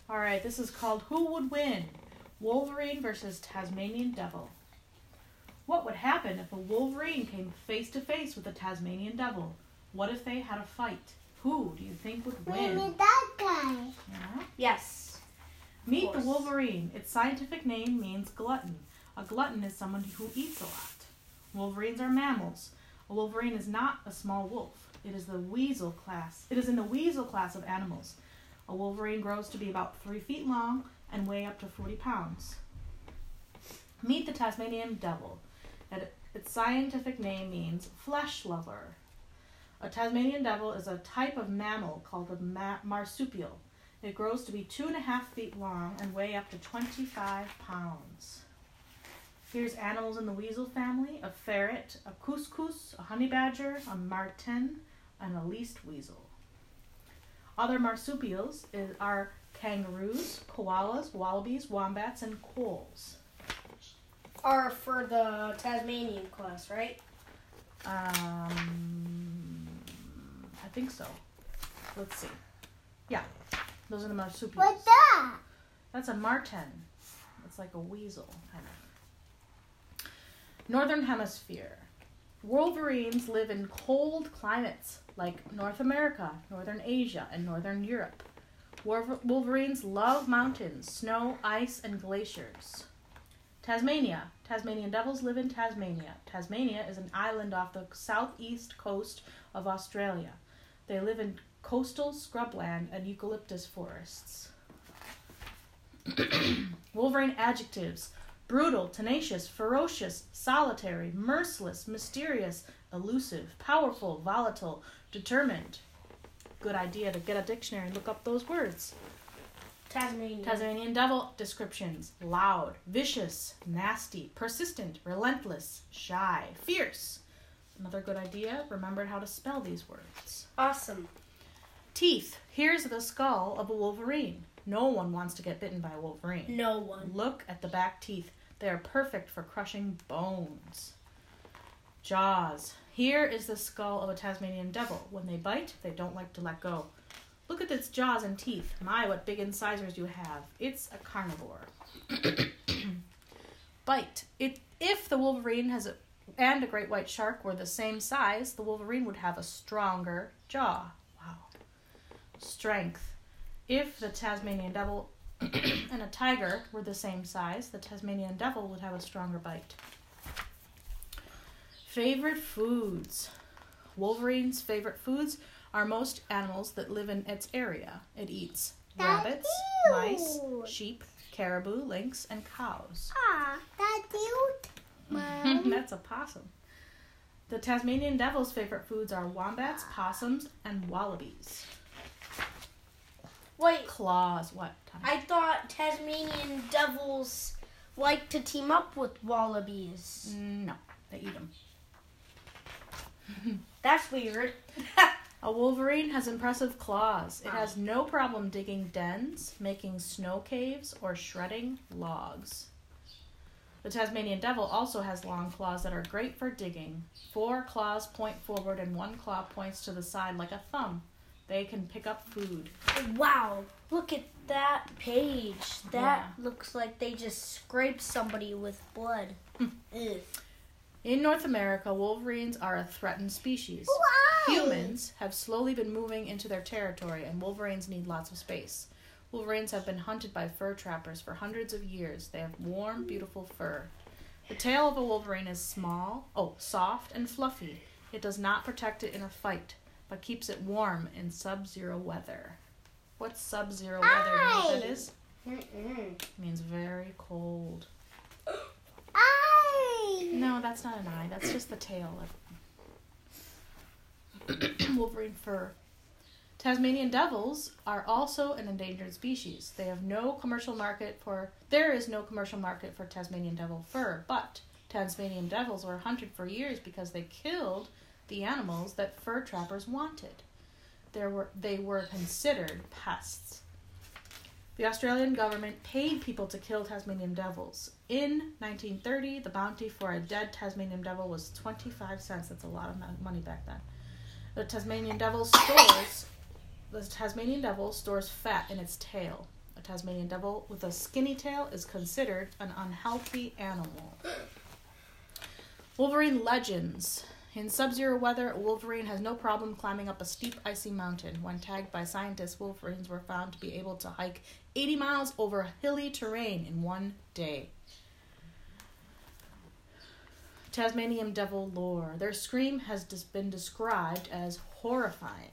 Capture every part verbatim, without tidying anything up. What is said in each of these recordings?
All right, this is called Who Would Win? Wolverine versus Tasmanian Devil. What would happen if a Wolverine came face to face with a Tasmanian Devil? What if they had a fight? Who do you think would win? Maybe that guy. Yeah. Yes. Meet the Wolverine. Its scientific name means glutton. A glutton is someone who eats a lot. Wolverines are mammals. A wolverine is not a small wolf. It is the weasel class. It is in the weasel class of animals. A wolverine grows to be about three feet long and weigh up to forty pounds. Meet the Tasmanian Devil. Its scientific name means flesh lover. A Tasmanian Devil is a type of mammal called a ma- marsupial. It grows to be two and a half feet long and weigh up to twenty-five pounds. Here's animals in the weasel family: a ferret, a cuscus, a honey badger, a marten, and a least weasel. Other marsupials is, are kangaroos, koalas, wallabies, wombats, and quolls. Are for the Tasmanian class, right? Um, I think so. Let's see. Yeah, those are the marsupials. What's that? That's a marten. It's like a weasel, kind of. Northern Hemisphere. Wolverines live in cold climates like North America, Northern Asia, and Northern Europe. Wolverines love mountains, snow, ice, and glaciers. Tasmania. Tasmanian devils live in Tasmania. Tasmania is an island off the southeast coast of Australia. They live in coastal scrubland and eucalyptus forests. Wolverine adjectives: brutal, tenacious, ferocious, solitary, merciless, mysterious, elusive, powerful, volatile, determined. Good idea to get a dictionary and look up those words. Tasmanian. Tasmanian devil descriptions: loud, vicious, nasty, persistent, relentless, shy, fierce. Another good idea, remember how to spell these words. Awesome. Teeth. Here's the skull of a wolverine. No one wants to get bitten by a wolverine. No one. Look at the back teeth. They are perfect for crushing bones. Jaws. Here is the skull of a Tasmanian devil. When they bite, they don't like to let go. Look at its jaws and teeth. My, what big incisors you have. It's a carnivore. Bite. It, if the wolverine has a, and a great white shark were the same size, the wolverine would have a stronger jaw. Wow. Strength. If the Tasmanian devil and a tiger were the same size, the Tasmanian devil would have a stronger bite. Favorite foods. Wolverine's favorite foods are most animals that live in its area. It eats That's rabbits, cute. mice, sheep, caribou, lynx, and cows. Ah, that's cute, Mom. That's a possum. The Tasmanian devil's favorite foods are wombats, possums, and wallabies. Wait, Claws. What? Tom? I thought Tasmanian devils like to team up with wallabies. No, they eat them. That's weird. A wolverine has impressive claws. It has no problem digging dens, making snow caves, or shredding logs. The Tasmanian devil also has long claws that are great for digging. Four claws point forward and one claw points to the side like a thumb. They can pick up food. Wow, look at that page. That Yeah. looks like they just scraped somebody with blood. Ugh. In North America, wolverines are a threatened species. Why? Humans have slowly been moving into their territory, and wolverines need lots of space. Wolverines have been hunted by fur trappers for hundreds of years. They have warm, beautiful fur. The tail of a wolverine is small, oh, soft and fluffy. It does not protect it in a fight, but keeps it warm in sub-zero weather. What's sub-zero weather? You know what that is? Mm-mm. It means very cold. Eye. No, that's not an eye. That's just the tail of wolverine fur. Tasmanian devils are also an endangered species. They have no commercial market for. There is no commercial market for Tasmanian devil fur, but Tasmanian devils were hunted for years because they killed the animals that fur trappers wanted. There were they were considered pests. The Australian government paid people to kill Tasmanian devils. In nineteen thirty, the bounty for a dead Tasmanian devil was twenty-five cents. That's a lot of money back then. The Tasmanian devil stores the Tasmanian devil stores fat in its tail. A Tasmanian devil with a skinny tail is considered an unhealthy animal. Wolverine legends. In sub-zero weather, a wolverine has no problem climbing up a steep, icy mountain. When tagged by scientists, wolverines were found to be able to hike eighty miles over hilly terrain in one day. Tasmanian devil lore. Their scream has been described as horrifying.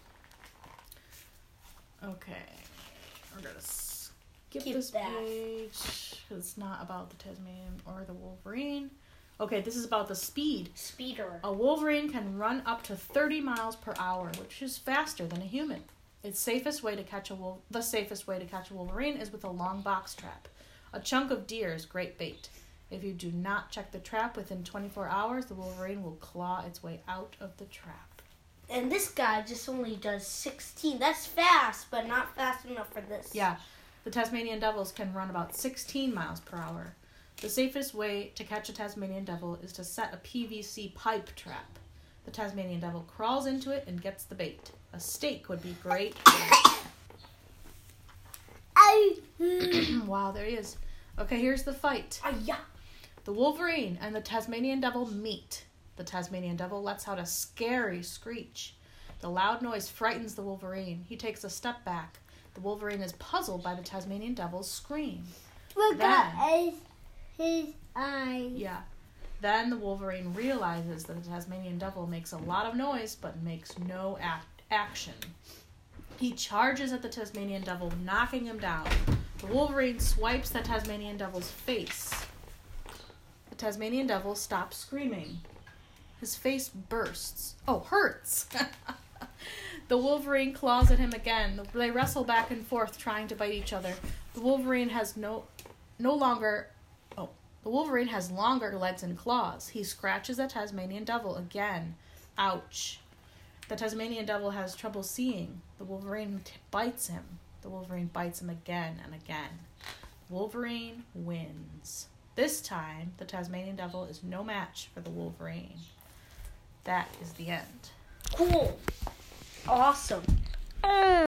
Okay, we're going to skip Keep this that. page because it's not about the Tasmanian or the wolverine. Okay, this is about the speed. Speeder. A wolverine can run up to thirty miles per hour, which is faster than a human. Its safest way to catch a wolf- the safest way to catch a wolverine is with a long box trap. A chunk of deer is great bait. If you do not check the trap within twenty-four hours, the wolverine will claw its way out of the trap. And this guy just only does sixteen. That's fast, but not fast enough for this. Yeah, the Tasmanian devils can run about sixteen miles per hour. The safest way to catch a Tasmanian devil is to set a P V C pipe trap. The Tasmanian devil crawls into it and gets the bait. A stake would be great. Wow, there he is. Okay, here's the fight. Ah, yeah. The wolverine and the Tasmanian devil meet. The Tasmanian devil lets out a scary screech. The loud noise frightens the wolverine. He takes a step back. The wolverine is puzzled by the Tasmanian devil's scream. Look Then- at his, his eyes. Yeah. Then the wolverine realizes that the Tasmanian devil makes a lot of noise but makes no act- action. He charges at the Tasmanian devil, knocking him down. The wolverine swipes the Tasmanian devil's face. The Tasmanian devil stops screaming. His face bursts. Oh, hurts! The wolverine claws at him again. They wrestle back and forth, trying to bite each other. The wolverine has no, no longer... Oh, the wolverine has longer legs and claws. He scratches the Tasmanian devil again. Ouch. The Tasmanian devil has trouble seeing. The wolverine t- bites him. The wolverine bites him again and again. Wolverine wins. This time, the Tasmanian devil is no match for the wolverine. That is the end. Cool. Awesome.